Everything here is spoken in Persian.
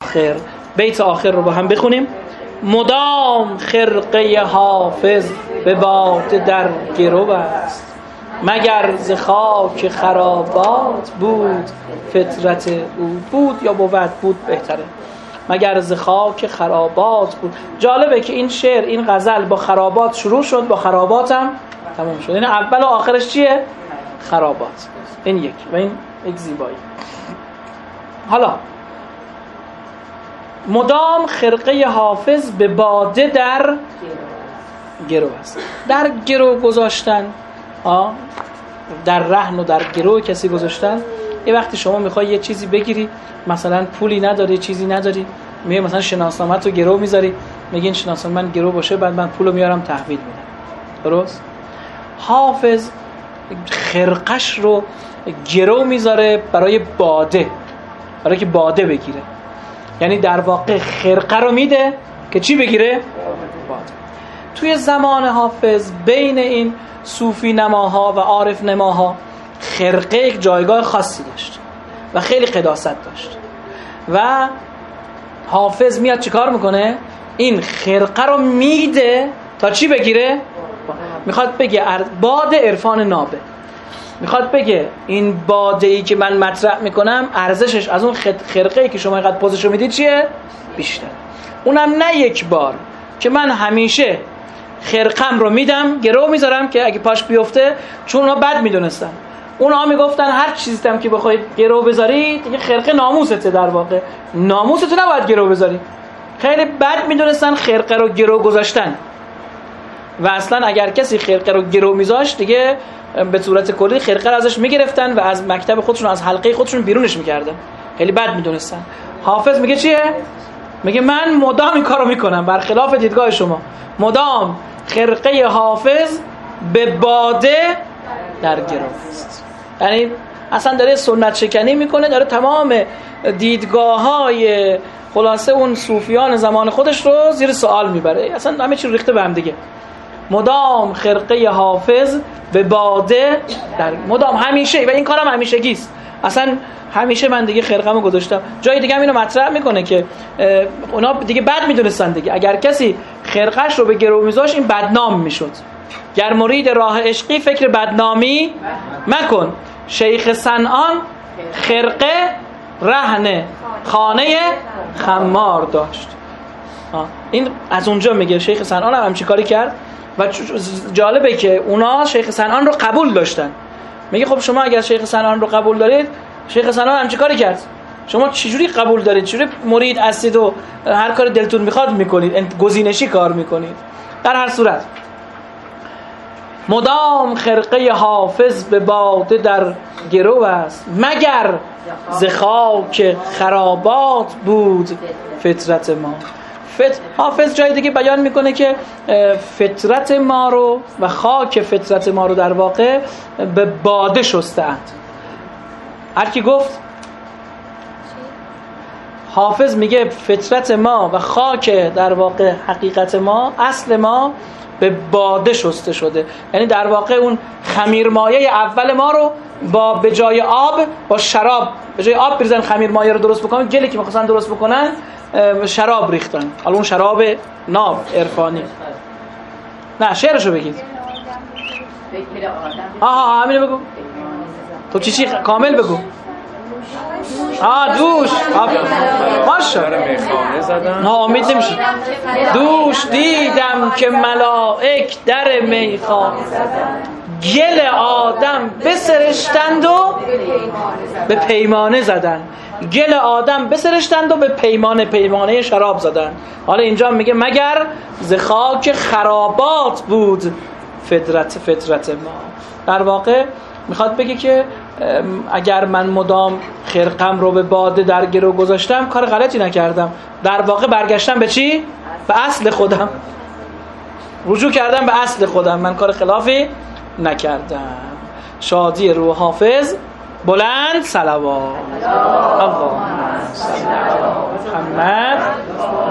آخر. بیت آخر رو با هم بخونیم. مدام خرقه حافظ به باد در گرو است، مگر ز خاک خرابات بود فطرت او. بود یا بود بهتره. مگر ز خاک خرابات بود. جالبه که این شعر، این غزل با خرابات شروع شد، با خرابات هم تمام شد. این اول و آخرش چیه؟ خرابات. این یک و این یک زیبایی. حالا مدام خرقه حافظ به باده در گرو است. در گرو گذاشتن، در رهن و در گرو کسی گذاشتن. یه وقتی شما میخوای یه چیزی بگیری، مثلا پولی نداری، چیزی نداری، میگه مثلا شناسنامه تو گرو میذاری، میگه این شناسنامه من گرو باشه، بعد من پولو میارم تحویل میدم. درست؟ حافظ خرقش رو گرو میذاره برای باده، برای که باده بگیره. یعنی در واقع خرقه رو میده که چی بگیره؟ باده. توی زمان حافظ بین این صوفی نماها و عارف نماها خرقه یک جایگاه خاصی داشت و خیلی قداست داشت و حافظ میاد چیکار میکنه؟ این خرقه رو میده تا چی بگیره؟ میخواد بگه باد عرفان نابه. میخواد بگه این باده‌ای که من مطرح میکنم ارزشش از اون خرقه‌ای که شما اینقدر پوزشو میدید چیه؟ بیشتر. اونم نه یک بار که من همیشه خرقم رو میدم گرو میذارم که اگه پاش بیفته، چون اونا بد میدونستن. اونا میگفتن هر چیزی هم که بخواید گرو بذاری دیگه خرقه ناموسته. در واقع ناموستو نباید گرو بذاری. خیلی بد میدونستن خرقه رو گرو گذاشتن و اصلا اگر کسی خرقه رو گرو میذاشت دیگه به صورت کلی خرقه رو ازش میگرفتن و از مکتب خودشون، از حلقه خودشون بیرونش میکردن. خیلی بد میدونستن. حافظ میگه چیه؟ میگه من مدام این کارو میکنم، برخلاف دیدگاه شما. مدام خرقه حافظ به باده در گرو است. یعنی اصلا داره سنت شکنی میکنه، داره تمام دیدگاه‌های خلاصه اون صوفیان زمان خودش رو زیر سوال میبره. اصلا همه چی رو ریخته به هم دیگه. مدام خرقه حافظ به باده در مدام، همیشه. و این کارم همیشگی است. اصلا همیشه من دیگه خرقه‌مو گذاشتم. جای دیگه هم اینو مطرح میکنه که اونا دیگه بد میدونستن دیگه. اگر کسی خرقه‌اش رو به گرو میذاشت این بدنام میشد. گر مرید راه عشقی فکر بدنامی مکن. شیخ صنعان خرقه رهن خانه خمار داشت. این از اونجا میگه. شیخ صنعان هم همچین کاری کرد و جالبه که اونا شیخ صنعان رو قبول داشتن. میگه خب شما اگر شیخ صنعان رو قبول دارید، شیخ صنعان همچین کاری کرد، شما چجوری قبول دارید؟ چجوری مرید هستید و هر کار دلتون میخواد میکنید، گزینشی کار میکنید؟ در هر صورت مدام خرقه حافظ به باده در گرو است، مگر ز خاک خرابات بود فطرت ما. حافظ جای دیگه بیان میکنه که فطرت ما رو و خاک فطرت ما رو در واقع به باده شسته‌اند. هر کی گفت؟ حافظ میگه فطرت ما و خاک در واقع حقیقت ما، اصل ما به باده شسته شده. یعنی در واقع اون خمیرمایه اول ما رو به جای آب با شراب، به جای آب بریزن خمیرمایه رو درست بکنن، گلی که می‌خواستن درست بکنن شراب ریختن. حالا اون شراب ناب عرفانی. نه شعرشو بگید. همینو بگو. تو چی کامل بگو. دوش ماشاءالله امید نمیشه. دوش دیدم که ملائک در میخانه گل آدم بسرشتند و به پیمانه زدن. گل آدم بسرشتند و به پیمانه شراب زدن. حالا اینجا میگه مگر ز خاک خرابات بود فطرت ما. در واقع میخواد بگه که اگر من مدام خرقم رو به باده در گرو گذاشتم کار غلطی نکردم. در واقع برگشتم به چی؟ به اصل خودم. رجوع کردم به اصل خودم. من کار خلافی نکردم. شادی روح حافظ. بلند صلوات. اللهم صل علی محمد.